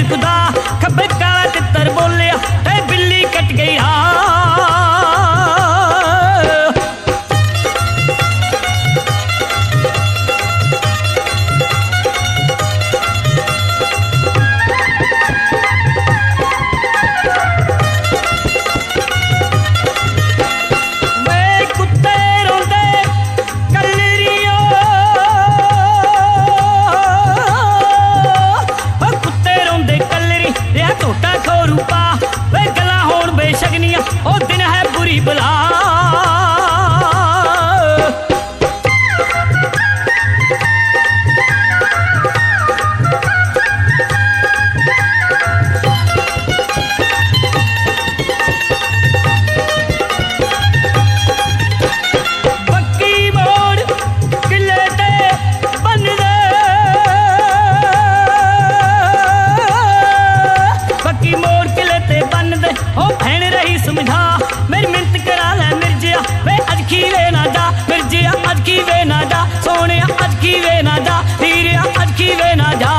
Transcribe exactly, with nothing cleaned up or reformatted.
खुदा खब्बे काला तितर बोलिया ते बिल्ली कट गई हाँ। ओ दिन है बुरी बला पक्की मोड़ किले ते बन दे पक्की मोड़ किले ते बन दे ओ भैन रही सुमिधा मेरी मिन्नत करा ले मिर्जिया वे अज की वे ना जा मिर्जिया अज की वे ना जा सोने अज की वे ना जा हीरिया अज की वे ना जा।